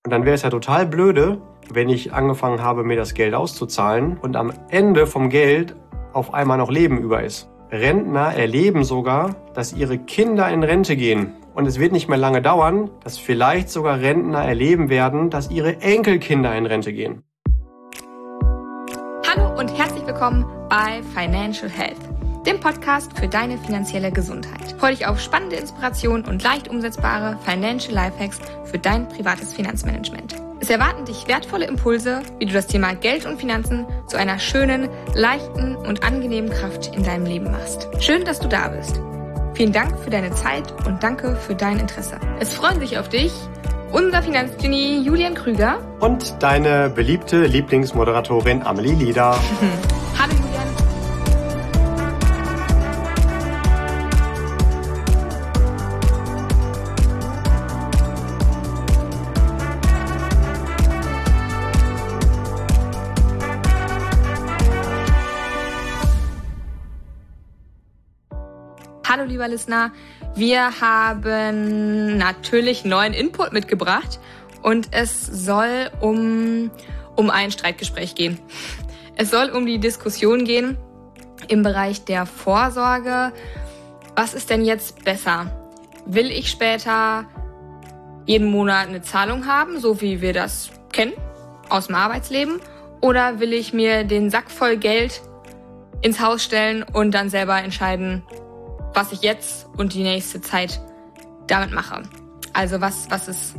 Und dann wäre es ja total blöde, wenn ich angefangen habe, mir das Geld auszuzahlen und am Ende vom Geld auf einmal noch Leben über ist. Rentner erleben sogar, dass ihre Kinder in Rente gehen. Und es wird nicht mehr lange dauern, dass vielleicht sogar Rentner erleben werden, dass ihre Enkelkinder in Rente gehen. Hallo und herzlich willkommen bei Financial Health, dem Podcast für deine finanzielle Gesundheit. Freue dich auf spannende Inspirationen und leicht umsetzbare Financial Lifehacks für dein privates Finanzmanagement. Es erwarten dich wertvolle Impulse, wie du das Thema Geld und Finanzen zu einer schönen, leichten und angenehmen Kraft in deinem Leben machst. Schön, dass du da bist. Vielen Dank für deine Zeit und danke für dein Interesse. Es freuen sich auf dich unser Finanzgenie Julian Krüger und deine beliebte Lieblingsmoderatorin Amelie Lieder. Hallo Julian. Hallo lieber Listener, wir haben natürlich neuen Input mitgebracht und es soll um ein Streitgespräch gehen. Es soll um die Diskussion gehen im Bereich der Vorsorge. Was ist denn jetzt besser? Will ich später jeden Monat eine Zahlung haben, so wie wir das kennen aus dem Arbeitsleben? Oder will ich mir den Sack voll Geld ins Haus stellen und dann selber entscheiden, was ich jetzt und die nächste Zeit damit mache? Also was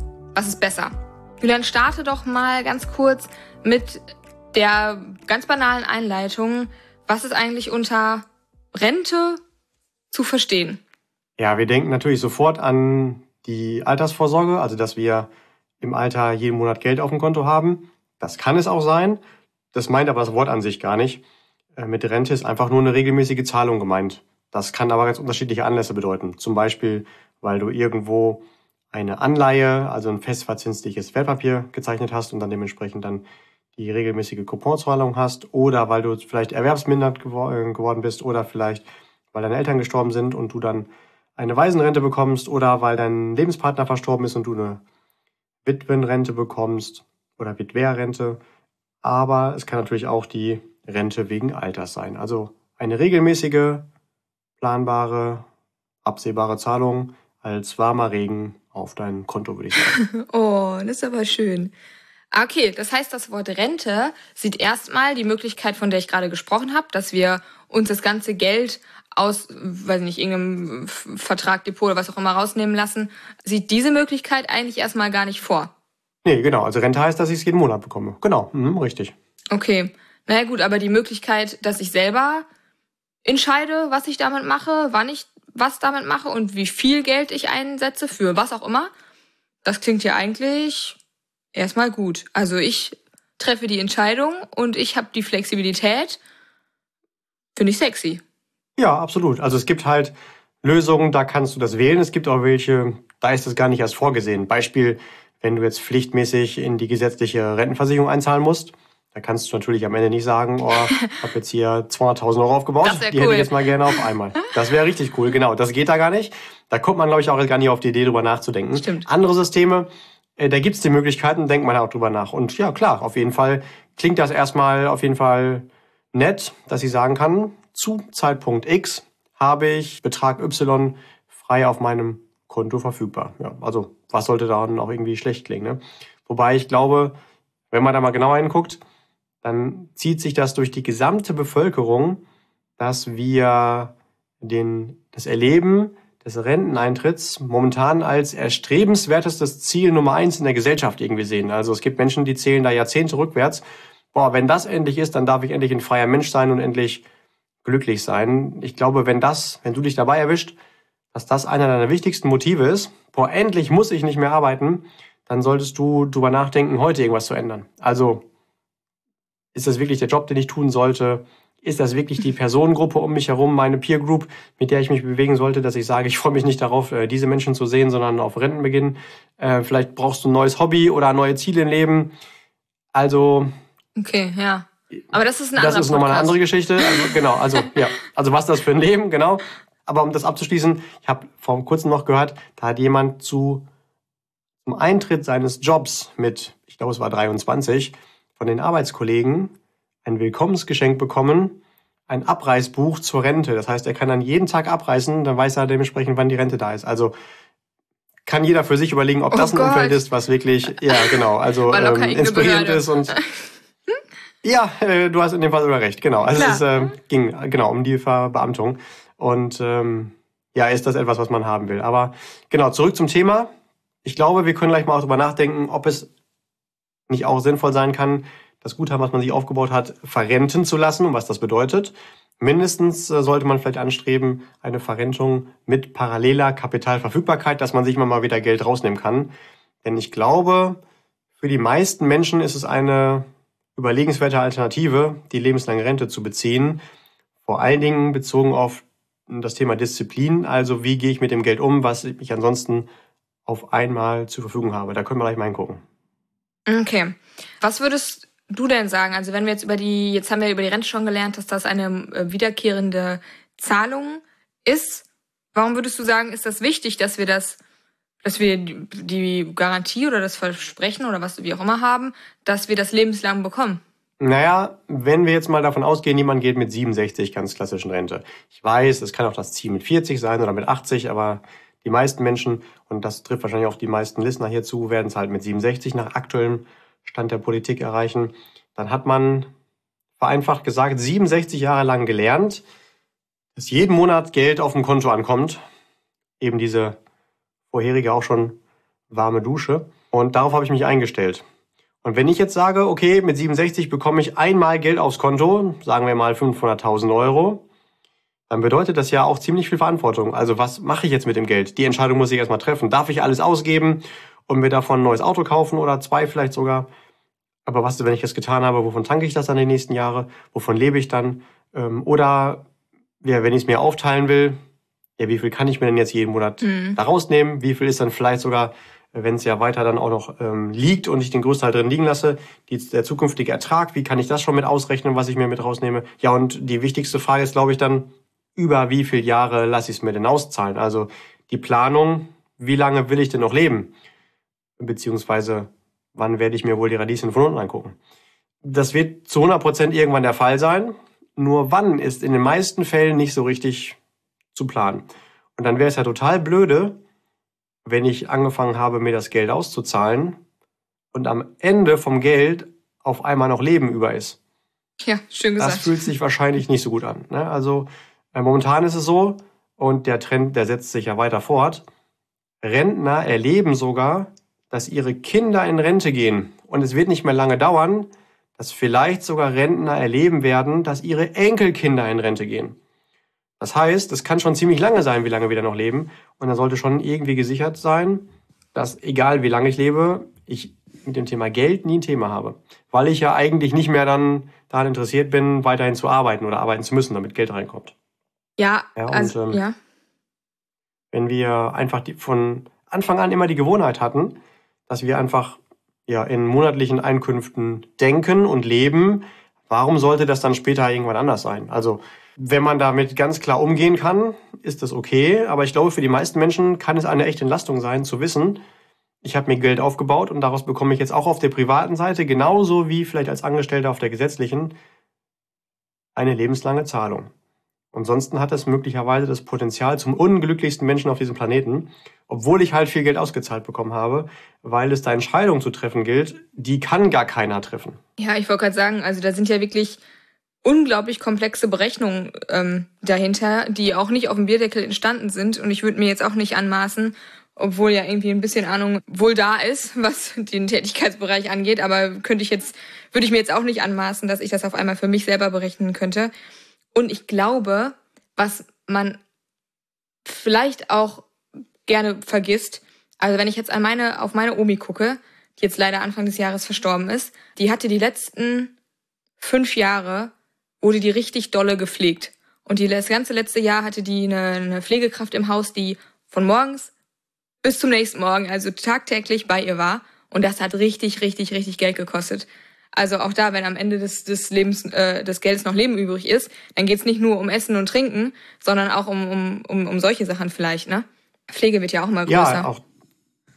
ist besser? Julian, starte doch mal ganz kurz mit der ganz banalen Einleitung. Was ist eigentlich unter Rente zu verstehen? Ja, wir denken natürlich sofort an die Altersvorsorge, also dass wir im Alter jeden Monat Geld auf dem Konto haben. Das kann es auch sein. Das meint aber das Wort an sich gar nicht. Mit Rente ist einfach nur eine regelmäßige Zahlung gemeint. Das kann aber ganz unterschiedliche Anlässe bedeuten. Zum Beispiel, weil du irgendwo eine Anleihe, also ein festverzinsliches Wertpapier gezeichnet hast und dann dementsprechend dann die regelmäßige Couponzahlung hast, oder weil du vielleicht erwerbsmindernd geworden bist, oder vielleicht weil deine Eltern gestorben sind und du dann eine Waisenrente bekommst, oder weil dein Lebenspartner verstorben ist und du eine Witwenrente bekommst oder Witwerrente. Aber es kann natürlich auch die Rente wegen Alters sein. Also eine regelmäßige, planbare, absehbare Zahlung als warmer Regen auf dein Konto, würde ich sagen. Oh, das ist aber schön. Okay, das heißt, das Wort Rente sieht erstmal die Möglichkeit, von der ich gerade gesprochen habe, dass wir uns das ganze Geld aus, weiß nicht, irgendeinem Vertrag, Depot oder was auch immer rausnehmen lassen, sieht diese Möglichkeit eigentlich erstmal gar nicht vor. Nee, genau. Also Rente heißt, dass ich es jeden Monat bekomme. Genau, richtig. Okay, naja gut, aber die Möglichkeit, dass ich selber entscheide, was ich damit mache, wann ich was damit mache und wie viel Geld ich einsetze für was auch immer, das klingt ja eigentlich erstmal gut. Also ich treffe die Entscheidung und ich habe die Flexibilität. Finde ich sexy. Ja, absolut. Also es gibt halt Lösungen, da kannst du das wählen. Es gibt auch welche, da ist das gar nicht erst vorgesehen. Beispiel, wenn du jetzt pflichtmäßig in die gesetzliche Rentenversicherung einzahlen musst, da kannst du natürlich am Ende nicht sagen, oh, ich habe jetzt hier 200.000 Euro aufgebaut, die hätte ich jetzt mal gerne auf einmal. Das wäre richtig cool, genau. Das geht da gar nicht. Da kommt man, glaube ich, auch gar nicht auf die Idee, drüber nachzudenken. Stimmt. Andere Systeme, da gibt's die Möglichkeiten, denkt man auch drüber nach. Und ja, klar, auf jeden Fall klingt das erstmal auf jeden Fall nett, dass ich sagen kann, zu Zeitpunkt X habe ich Betrag Y frei auf meinem Konto verfügbar. Ja, also was sollte daran auch irgendwie schlecht klingen, ne? Wobei ich glaube, wenn man da mal genauer hinguckt, dann zieht sich das durch die gesamte Bevölkerung, dass wir das Erleben des Renteneintritts momentan als erstrebenswertestes Ziel Nummer 1 in der Gesellschaft irgendwie sehen. Also es gibt Menschen, die zählen da Jahrzehnte rückwärts. Boah, wenn das endlich ist, dann darf ich endlich ein freier Mensch sein und endlich glücklich sein. Ich glaube, wenn du dich dabei erwischt, dass das einer deiner wichtigsten Motive ist, boah, endlich muss ich nicht mehr arbeiten, dann solltest du drüber nachdenken, heute irgendwas zu ändern. Also, ist das wirklich der Job, den ich tun sollte? Ist das wirklich die Personengruppe um mich herum, meine Peer Group, mit der ich mich bewegen sollte, dass ich sage, ich freue mich nicht darauf, diese Menschen zu sehen, sondern auf Rentenbeginn? Vielleicht brauchst du ein neues Hobby oder neue Ziele im Leben. Also... Okay, ja. Aber das ist ein anderer Das ist nochmal eine andere Geschichte. Also, genau, ja. Also was das für ein Leben, genau. Aber um das abzuschließen, ich habe vor kurzem noch gehört, da hat jemand zu zum Eintritt seines Jobs mit, ich glaube es war 23, von den Arbeitskollegen ein Willkommensgeschenk bekommen, ein Abreißbuch zur Rente. Das heißt, er kann dann jeden Tag abreißen, dann weiß er dementsprechend, wann die Rente da ist. Also kann jeder für sich überlegen, ob das ein Umfeld ist, was wirklich, ja genau, also inspirierend ist und ja, du hast in dem Fall sogar recht, genau. Also es ging genau um die Verbeamtung und ja, ist das etwas, was man haben will. Aber genau, zurück zum Thema. Ich glaube, wir können gleich mal auch darüber nachdenken, ob es nicht auch sinnvoll sein kann, das Guthaben, was man sich aufgebaut hat, verrenten zu lassen und was das bedeutet. Mindestens sollte man vielleicht anstreben, eine Verrentung mit paralleler Kapitalverfügbarkeit, dass man sich mal wieder Geld rausnehmen kann. Denn ich glaube, für die meisten Menschen ist es eine überlegenswerte Alternative, die lebenslange Rente zu beziehen. Vor allen Dingen bezogen auf das Thema Disziplin. Also wie gehe ich mit dem Geld um, was ich ansonsten auf einmal zur Verfügung habe. Da können wir gleich mal hingucken. Okay. Was würdest du denn sagen? Also wenn wir jetzt jetzt haben wir über die Rente schon gelernt, dass das eine wiederkehrende Zahlung ist. Warum würdest du sagen, ist das wichtig, dass wir die Garantie oder das Versprechen oder was wie auch immer haben, dass wir das lebenslang bekommen? Naja, wenn wir jetzt mal davon ausgehen, jemand geht mit 67 ganz klassisch in Rente. Ich weiß, es kann auch das Ziel mit 40 sein oder mit 80, aber die meisten Menschen, und das trifft wahrscheinlich auch die meisten Listener hier zu, werden es halt mit 67 nach aktuellem Stand der Politik erreichen. Dann hat man, vereinfacht gesagt, 67 Jahre lang gelernt, dass jeden Monat Geld auf dem Konto ankommt. Eben diese vorherige auch schon warme Dusche. Und darauf habe ich mich eingestellt. Und wenn ich jetzt sage, okay, mit 67 bekomme ich einmal Geld aufs Konto, sagen wir mal 500.000 Euro, dann bedeutet das ja auch ziemlich viel Verantwortung. Also was mache ich jetzt mit dem Geld? Die Entscheidung muss ich erstmal treffen. Darf ich alles ausgeben und mir davon ein neues Auto kaufen oder 2 vielleicht sogar? Aber was, wenn ich das getan habe, wovon tanke ich das dann die nächsten Jahre? Wovon lebe ich dann? Oder ja, wenn ich es mir aufteilen will, ja, wie viel kann ich mir denn jetzt jeden Monat da rausnehmen? Wie viel ist dann vielleicht sogar, wenn es ja weiter dann auch noch liegt und ich den Großteil drin liegen lasse, der zukünftige Ertrag, wie kann ich das schon mit ausrechnen, was ich mir mit rausnehme? Ja, und die wichtigste Frage ist, glaube ich, dann, über wie viele Jahre lasse ich es mir denn auszahlen? Also die Planung, wie lange will ich denn noch leben? Beziehungsweise, wann werde ich mir wohl die Radieschen von unten angucken? Das wird zu 100% irgendwann der Fall sein. Nur wann ist in den meisten Fällen nicht so richtig zu planen. Und dann wäre es ja total blöde, wenn ich angefangen habe, mir das Geld auszuzahlen und am Ende vom Geld auf einmal noch Leben über ist. Ja, schön gesagt. Das fühlt sich wahrscheinlich nicht so gut an. Ne? Also momentan ist es so, und der Trend, der setzt sich ja weiter fort, Rentner erleben sogar, dass ihre Kinder in Rente gehen. Und es wird nicht mehr lange dauern, dass vielleicht sogar Rentner erleben werden, dass ihre Enkelkinder in Rente gehen. Das heißt, es kann schon ziemlich lange sein, wie lange wir da noch leben. Und da sollte schon irgendwie gesichert sein, dass, egal wie lange ich lebe, ich mit dem Thema Geld nie ein Thema habe. Weil ich ja eigentlich nicht mehr dann daran interessiert bin, weiterhin zu arbeiten oder arbeiten zu müssen, damit Geld reinkommt. Ja, ja. Wenn wir einfach von Anfang an immer die Gewohnheit hatten, dass wir einfach in monatlichen Einkünften denken und leben, warum sollte das dann später irgendwann anders sein? Also wenn man damit ganz klar umgehen kann, ist das okay. Aber ich glaube, für die meisten Menschen kann es eine echte Entlastung sein, zu wissen, ich habe mir Geld aufgebaut und daraus bekomme ich jetzt auch auf der privaten Seite, genauso wie vielleicht als Angestellter auf der gesetzlichen, eine lebenslange Zahlung. Ansonsten hat es möglicherweise das Potenzial zum unglücklichsten Menschen auf diesem Planeten, obwohl ich halt viel Geld ausgezahlt bekommen habe, weil es da Entscheidungen zu treffen gilt, die kann gar keiner treffen. Ja, ich wollte gerade sagen, also da sind ja wirklich unglaublich komplexe Berechnungen dahinter, die auch nicht auf dem Bierdeckel entstanden sind. Und ich würde mir jetzt auch nicht anmaßen, obwohl ja irgendwie ein bisschen Ahnung wohl da ist, was den Tätigkeitsbereich angeht, aber würde ich mir jetzt auch nicht anmaßen, dass ich das auf einmal für mich selber berechnen könnte. Und ich glaube, was man vielleicht auch gerne vergisst, also wenn ich jetzt auf meine Omi gucke, die jetzt leider Anfang des Jahres verstorben ist, die hatte die letzten 5 Jahre, wurde die richtig dolle gepflegt. Und das ganze letzte Jahr hatte die eine Pflegekraft im Haus, die von morgens bis zum nächsten Morgen, also tagtäglich bei ihr war. Und das hat richtig, richtig, richtig Geld gekostet. Also auch da, wenn am Ende des Geldes noch Leben übrig ist, dann geht's nicht nur um Essen und Trinken, sondern auch um solche Sachen vielleicht, ne? Pflege wird ja auch immer größer. Ja,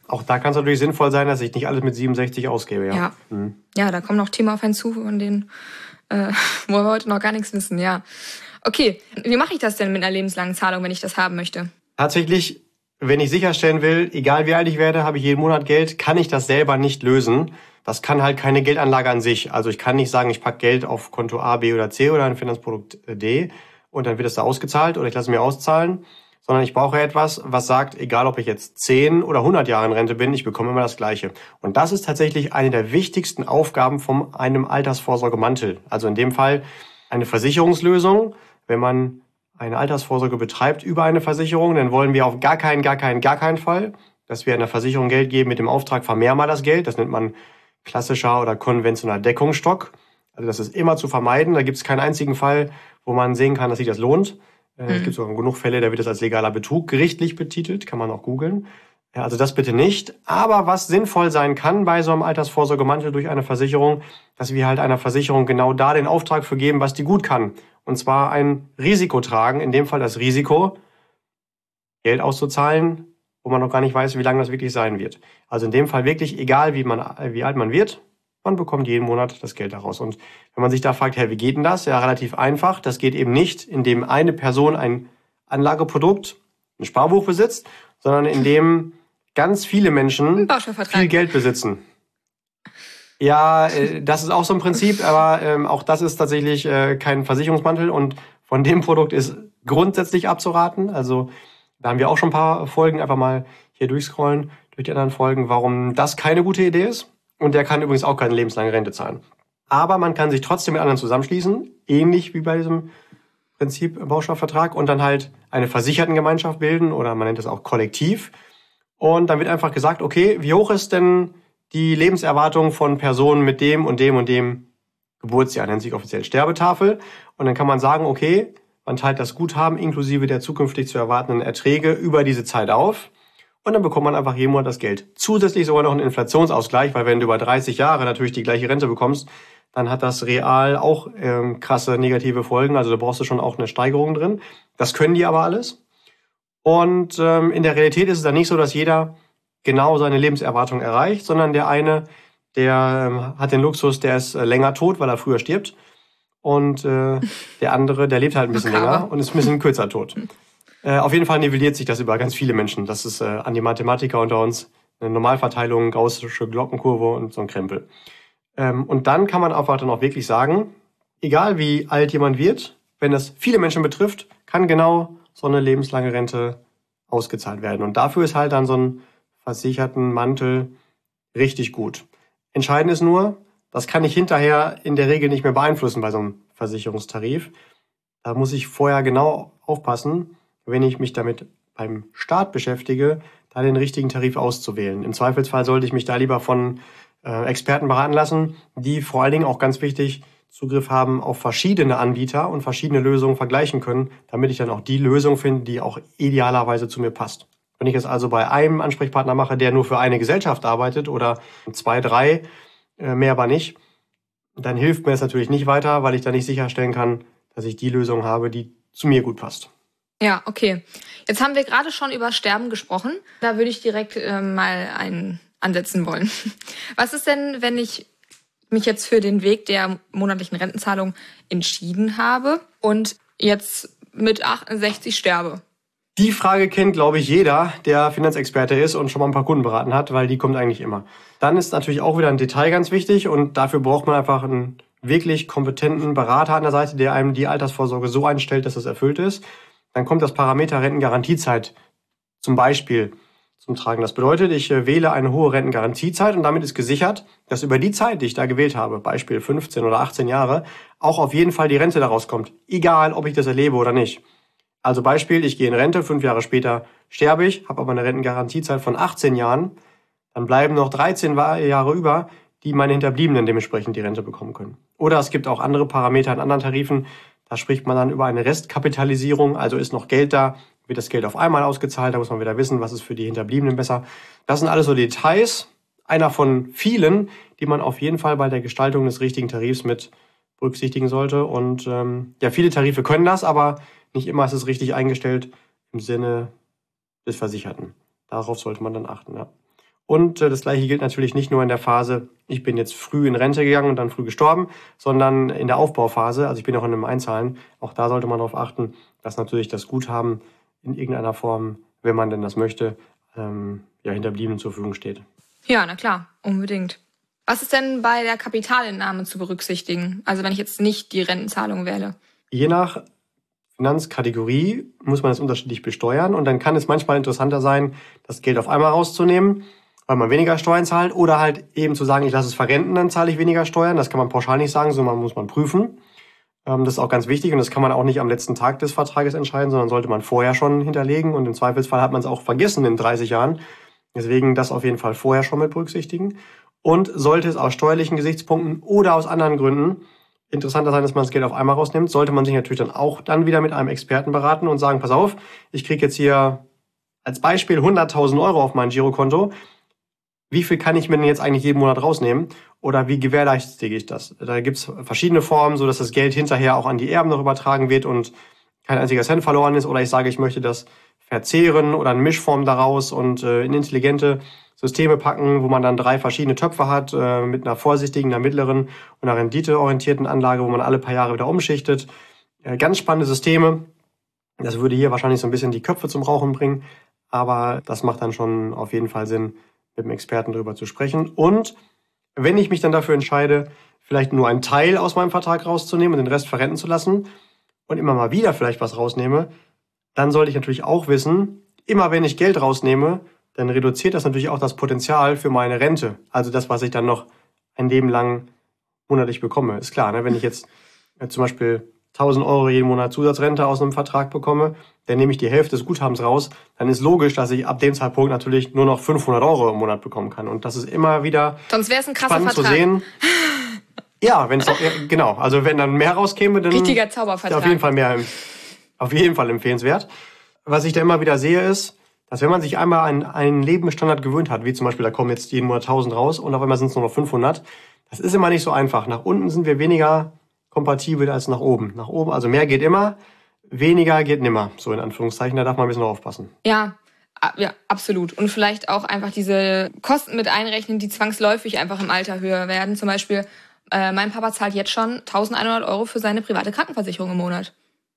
auch da kann es natürlich sinnvoll sein, dass ich nicht alles mit 67 ausgebe. Ja, ja, da kommen noch Themen auf einen zu, von denen wo wir heute noch gar nichts wissen, ja. Okay, wie mache ich das denn mit einer lebenslangen Zahlung, wenn ich das haben möchte? Tatsächlich, wenn ich sicherstellen will, egal wie alt ich werde, habe ich jeden Monat Geld, kann ich das selber nicht lösen. Das kann halt keine Geldanlage an sich. Also ich kann nicht sagen, ich packe Geld auf Konto A, B oder C oder ein Finanzprodukt D und dann wird es da ausgezahlt oder ich lasse mir auszahlen, sondern ich brauche etwas, was sagt, egal ob ich jetzt 10 oder 100 Jahre in Rente bin, ich bekomme immer das Gleiche. Und das ist tatsächlich eine der wichtigsten Aufgaben von einem Altersvorsorgemantel. Also in dem Fall eine Versicherungslösung. Wenn man eine Altersvorsorge betreibt über eine Versicherung, dann wollen wir auf gar keinen Fall, dass wir einer Versicherung Geld geben mit dem Auftrag, vermehr mal das Geld. Das nennt man klassischer oder konventioneller Deckungsstock. Also das ist immer zu vermeiden. Da gibt es keinen einzigen Fall, wo man sehen kann, dass sich das lohnt. Es gibt sogar genug Fälle, da wird das als legaler Betrug gerichtlich betitelt, kann man auch googeln. Also das bitte nicht. Aber was sinnvoll sein kann bei so einem Altersvorsorgemantel durch eine Versicherung, dass wir halt einer Versicherung genau da den Auftrag für geben, was die gut kann. Und zwar ein Risiko tragen, in dem Fall das Risiko, Geld auszuzahlen, wo man noch gar nicht weiß, wie lange das wirklich sein wird. Also in dem Fall wirklich, egal wie alt man wird, man bekommt jeden Monat das Geld daraus. Und wenn man sich da fragt, wie geht denn das? Ja, relativ einfach. Das geht eben nicht, indem eine Person ein Anlageprodukt, ein Sparbuch besitzt, sondern indem ganz viele Menschen viel Geld besitzen. Ja, das ist auch so ein Prinzip, aber auch das ist tatsächlich kein Versicherungsmantel und von dem Produkt ist grundsätzlich abzuraten. Also da haben wir auch schon ein paar Folgen, einfach mal hier durchscrollen durch die anderen Folgen, warum das keine gute Idee ist. Und der kann übrigens auch keine lebenslange Rente zahlen. Aber man kann sich trotzdem mit anderen zusammenschließen, ähnlich wie bei diesem Prinzip Bausparvertrag, und dann halt eine Versichertengemeinschaft bilden oder man nennt das auch Kollektiv. Und dann wird einfach gesagt, okay, wie hoch ist denn die Lebenserwartung von Personen mit dem und dem und dem Geburtsjahr, nennt sich offiziell Sterbetafel. Und dann kann man sagen, okay, man teilt das Guthaben inklusive der zukünftig zu erwartenden Erträge über diese Zeit auf. Und dann bekommt man einfach jeden Monat das Geld. Zusätzlich sogar noch einen Inflationsausgleich, weil wenn du über 30 Jahre natürlich die gleiche Rente bekommst, dann hat das real auch krasse negative Folgen. Also da brauchst du schon auch eine Steigerung drin. Das können die aber alles. Und in der Realität ist es dann nicht so, dass jeder genau seine Lebenserwartung erreicht, sondern der eine, der hat den Luxus, der ist länger tot, weil er früher stirbt. Und der andere, der lebt halt ein bisschen länger und ist ein bisschen kürzer tot. Auf jeden Fall nivelliert sich das über ganz viele Menschen. Das ist an die Mathematiker unter uns eine Normalverteilung, gaußsche Glockenkurve und so ein Krempel. Und dann kann man einfach dann auch wirklich sagen, egal wie alt jemand wird, wenn das viele Menschen betrifft, kann genau so eine lebenslange Rente ausgezahlt werden. Und dafür ist halt dann so ein versicherten Mantel richtig gut. Entscheidend ist nur, das kann ich hinterher in der Regel nicht mehr beeinflussen bei so einem Versicherungstarif. Da muss ich vorher genau aufpassen, wenn ich mich damit beim Staat beschäftige, da den richtigen Tarif auszuwählen. Im Zweifelsfall sollte ich mich da lieber von Experten beraten lassen, die vor allen Dingen auch ganz wichtig Zugriff haben auf verschiedene Anbieter und verschiedene Lösungen vergleichen können, damit ich dann auch die Lösung finde, die auch idealerweise zu mir passt. Wenn ich es also bei einem Ansprechpartner mache, der nur für eine Gesellschaft arbeitet oder 2, 3, mehr aber nicht, dann hilft mir es natürlich nicht weiter, weil ich da nicht sicherstellen kann, dass ich die Lösung habe, die zu mir gut passt. Ja, okay. Jetzt haben wir gerade schon über Sterben gesprochen. Da würde ich direkt mal ansetzen wollen. Was ist denn, wenn ich mich jetzt für den Weg der monatlichen Rentenzahlung entschieden habe und jetzt mit 68 sterbe? Die Frage kennt, glaube ich, jeder, der Finanzexperte ist und schon mal ein paar Kunden beraten hat, weil die kommt eigentlich immer. Dann ist natürlich auch wieder ein Detail ganz wichtig und dafür braucht man einfach einen wirklich kompetenten Berater an der Seite, der einem die Altersvorsorge so einstellt, dass das erfüllt ist. Dann kommt das Parameter Rentengarantiezeit zum Beispiel zum Tragen. Das bedeutet, ich wähle eine hohe Rentengarantiezeit und damit ist gesichert, dass über die Zeit, die ich da gewählt habe, Beispiel 15 oder 18 Jahre, auch auf jeden Fall die Rente daraus kommt. Egal, ob ich das erlebe oder nicht. Also Beispiel, ich gehe in Rente, 5 Jahre später sterbe ich, habe aber eine Rentengarantiezeit von 18 Jahren, dann bleiben noch 13 Jahre über, die meine Hinterbliebenen dementsprechend die Rente bekommen können. Oder es gibt auch andere Parameter in anderen Tarifen, da spricht man dann über eine Restkapitalisierung, also ist noch Geld da, wird das Geld auf einmal ausgezahlt, da muss man wieder wissen, was ist für die Hinterbliebenen besser. Das sind alles so Details, einer von vielen, die man auf jeden Fall bei der Gestaltung des richtigen Tarifs mit berücksichtigen sollte. Und viele Tarife können das, aber nicht immer ist es richtig eingestellt im Sinne des Versicherten. Darauf sollte man dann achten. Ja. Und das Gleiche gilt natürlich nicht nur in der Phase, ich bin jetzt früh in Rente gegangen und dann früh gestorben, sondern in der Aufbauphase, also ich bin auch in einem Einzahlen, auch da sollte man darauf achten, dass natürlich das Guthaben in irgendeiner Form, wenn man denn das möchte, Hinterbliebenen zur Verfügung steht. Ja, na klar, unbedingt. Was ist denn bei der Kapitalentnahme zu berücksichtigen? Also wenn ich jetzt nicht die Rentenzahlung wähle? Je nach Finanzkategorie muss man das unterschiedlich besteuern und dann kann es manchmal interessanter sein, das Geld auf einmal rauszunehmen, weil man weniger Steuern zahlt oder halt eben zu sagen, ich lasse es verrenten, dann zahle ich weniger Steuern. Das kann man pauschal nicht sagen, sondern muss man prüfen. Das ist auch ganz wichtig und das kann man auch nicht am letzten Tag des Vertrages entscheiden, sondern sollte man vorher schon hinterlegen und im Zweifelsfall hat man es auch vergessen in 30 Jahren. Deswegen das auf jeden Fall vorher schon mit berücksichtigen. Und sollte es aus steuerlichen Gesichtspunkten oder aus anderen Gründen interessanter sein, dass man das Geld auf einmal rausnimmt, sollte man sich natürlich dann auch dann wieder mit einem Experten beraten und sagen, pass auf, ich kriege jetzt hier als Beispiel 100.000 Euro auf mein Girokonto. Wie viel kann ich mir denn jetzt eigentlich jeden Monat rausnehmen? Oder wie gewährleistige ich das? Da gibt's verschiedene Formen, so dass das Geld hinterher auch an die Erben noch übertragen wird und kein einziger Cent verloren ist. Oder ich sage, ich möchte das verzehren oder eine Mischform daraus und in intelligente Systeme packen, wo man dann 3 verschiedene Töpfe hat, mit einer vorsichtigen, einer mittleren und einer renditeorientierten Anlage, wo man alle paar Jahre wieder umschichtet. Ganz spannende Systeme. Das würde hier wahrscheinlich so ein bisschen die Köpfe zum Rauchen bringen, aber das macht dann schon auf jeden Fall Sinn, mit dem Experten darüber zu sprechen. Und wenn ich mich dann dafür entscheide, vielleicht nur einen Teil aus meinem Vertrag rauszunehmen und den Rest verrenten zu lassen und immer mal wieder vielleicht was rausnehme, dann sollte ich natürlich auch wissen, immer wenn ich Geld rausnehme, dann reduziert das natürlich auch das Potenzial für meine Rente. Also das, was ich dann noch ein Leben lang monatlich bekomme. Ist klar, ne? Wenn ich jetzt zum Beispiel 1.000 Euro jeden Monat Zusatzrente aus einem Vertrag bekomme, dann nehme ich die Hälfte des Guthabens raus, dann ist logisch, dass ich ab dem Zeitpunkt natürlich nur noch 500 Euro im Monat bekommen kann. Und das ist immer wieder sonst wäre es ein krasser spannend Vertrag zu sehen. Ja, wenn es genau, also wenn dann mehr rauskäme, dann richtiger Zaubervertrag. Auf jeden Fall empfehlenswert. Was ich da immer wieder sehe, ist, dass wenn man sich einmal an einen Lebensstandard gewöhnt hat, wie zum Beispiel, da kommen jetzt jeden Monat 1.000 raus und auf einmal sind es nur noch 500, das ist immer nicht so einfach. Nach unten sind wir weniger kompatibel als nach oben. Nach oben, also mehr geht immer, weniger geht nimmer, so in Anführungszeichen, da darf man ein bisschen aufpassen. Ja, absolut. Und vielleicht auch einfach diese Kosten mit einrechnen, die zwangsläufig einfach im Alter höher werden. Zum Beispiel, mein Papa zahlt jetzt schon 1.100 Euro für seine private Krankenversicherung im Monat.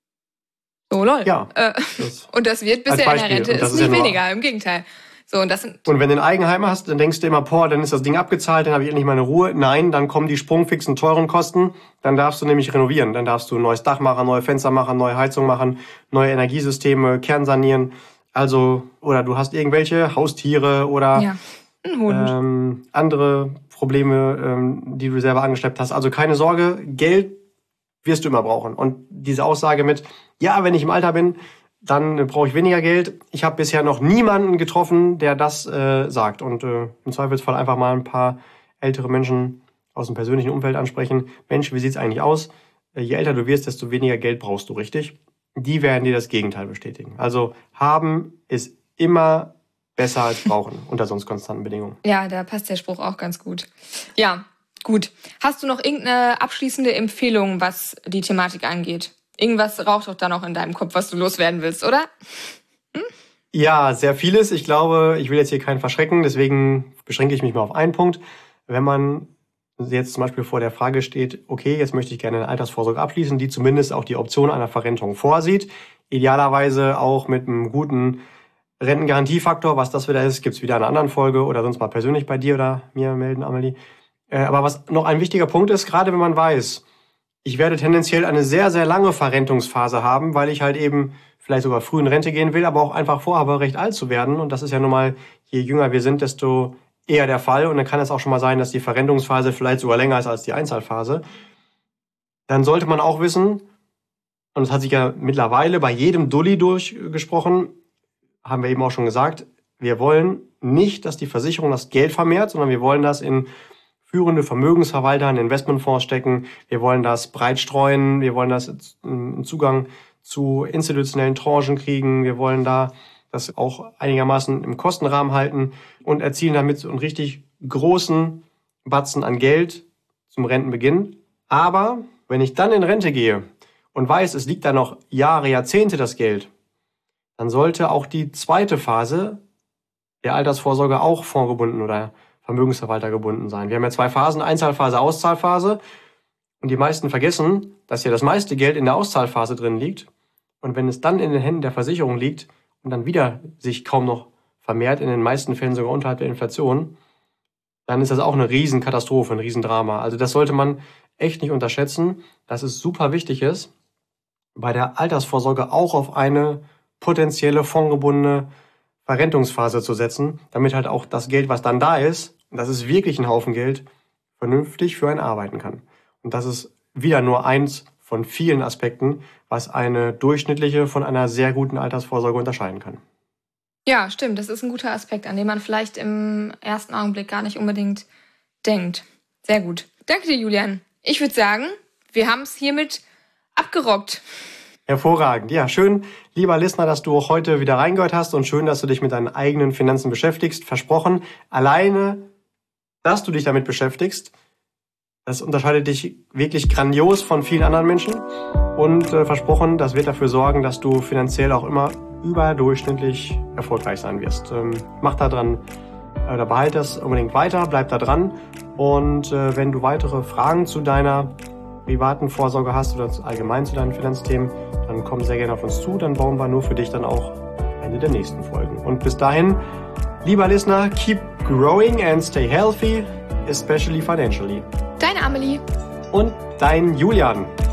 So, lol. Ja. Und das wird bisher in der Rente ist nicht weniger, im Gegenteil. So, und wenn du ein Eigenheim hast, dann denkst du immer, dann ist das Ding abgezahlt, dann habe ich endlich meine Ruhe. Nein, dann kommen die sprungfixen, teuren Kosten. Dann darfst du nämlich renovieren. Dann darfst du ein neues Dach machen, neue Fenster machen, neue Heizung machen, neue Energiesysteme, Kern sanieren. Also, oder du hast irgendwelche Haustiere oder ein Hund. Andere Probleme, die du selber angeschleppt hast. Also keine Sorge, Geld wirst du immer brauchen. Und diese Aussage mit, ja, wenn ich im Alter bin, dann brauche ich weniger Geld. Ich habe bisher noch niemanden getroffen, der das sagt. Und im Zweifelsfall einfach mal ein paar ältere Menschen aus dem persönlichen Umfeld ansprechen. Mensch, wie sieht's eigentlich aus? Je älter du wirst, desto weniger Geld brauchst du, richtig? Die werden dir das Gegenteil bestätigen. Also haben ist immer besser als brauchen unter sonst konstanten Bedingungen. Ja, da passt der Spruch auch ganz gut. Ja, gut. Hast du noch irgendeine abschließende Empfehlung, was die Thematik angeht? Irgendwas raucht doch da noch in deinem Kopf, was du loswerden willst, oder? Ja, sehr vieles. Ich glaube, ich will jetzt hier keinen verschrecken, deswegen beschränke ich mich mal auf einen Punkt. Wenn man jetzt zum Beispiel vor der Frage steht, okay, jetzt möchte ich gerne eine Altersvorsorge abschließen, die zumindest auch die Option einer Verrentung vorsieht, idealerweise auch mit einem guten Rentengarantiefaktor. Was das wieder ist, gibt's wieder in einer anderen Folge oder sonst mal persönlich bei dir oder mir melden, Amelie. Aber was noch ein wichtiger Punkt ist, gerade wenn man weiß, ich werde tendenziell eine sehr, sehr lange Verrentungsphase haben, weil ich halt eben vielleicht sogar früh in Rente gehen will, aber auch einfach vorhabe, recht alt zu werden. Und das ist ja nun mal, je jünger wir sind, desto eher der Fall. Und dann kann es auch schon mal sein, dass die Verrentungsphase vielleicht sogar länger ist als die Einzahlphase. Dann sollte man auch wissen, und das hat sich ja mittlerweile bei jedem Dulli durchgesprochen, haben wir eben auch schon gesagt, wir wollen nicht, dass die Versicherung das Geld vermehrt, sondern wir wollen das in führende Vermögensverwalter in Investmentfonds stecken. Wir wollen das breit streuen. Wir wollen das einen Zugang zu institutionellen Tranchen kriegen. Wir wollen da das auch einigermaßen im Kostenrahmen halten und erzielen damit so einen richtig großen Batzen an Geld zum Rentenbeginn. Aber wenn ich dann in Rente gehe und weiß, es liegt da noch Jahre, Jahrzehnte das Geld, dann sollte auch die zweite Phase der Altersvorsorge auch fondgebunden oder Vermögensverwalter gebunden sein. Wir haben ja 2 Phasen, Einzahlphase, Auszahlphase. Und die meisten vergessen, dass ja das meiste Geld in der Auszahlphase drin liegt. Und wenn es dann in den Händen der Versicherung liegt und dann wieder sich kaum noch vermehrt, in den meisten Fällen sogar unterhalb der Inflation, dann ist das auch eine Riesenkatastrophe, ein Riesendrama. Also das sollte man echt nicht unterschätzen, dass es super wichtig ist, bei der Altersvorsorge auch auf eine potenzielle fondgebundene Verrentungsphase zu setzen, damit halt auch das Geld, was dann da ist, und das ist wirklich ein Haufen Geld, vernünftig für einen arbeiten kann. Und das ist wieder nur eins von vielen Aspekten, was eine durchschnittliche von einer sehr guten Altersvorsorge unterscheiden kann. Ja, stimmt. Das ist ein guter Aspekt, an den man vielleicht im ersten Augenblick gar nicht unbedingt denkt. Sehr gut. Danke dir, Julian. Ich würde sagen, wir haben es hiermit abgerockt. Hervorragend. Ja, schön, lieber Listener, dass du auch heute wieder reingehört hast und schön, dass du dich mit deinen eigenen Finanzen beschäftigst. Versprochen, alleine, dass du dich damit beschäftigst, das unterscheidet dich wirklich grandios von vielen anderen Menschen. Und versprochen, das wird dafür sorgen, dass du finanziell auch immer überdurchschnittlich erfolgreich sein wirst. Mach da dran, oder behalte das unbedingt weiter, bleib da dran. Und wenn du weitere Fragen zu deiner privaten Vorsorge hast oder allgemein zu deinen Finanzthemen, dann komm sehr gerne auf uns zu. Dann bauen wir nur für dich dann auch eine der nächsten Folgen. Und bis dahin, lieber Listener, keep growing and stay healthy, especially financially. Deine Amelie. Und dein Julian.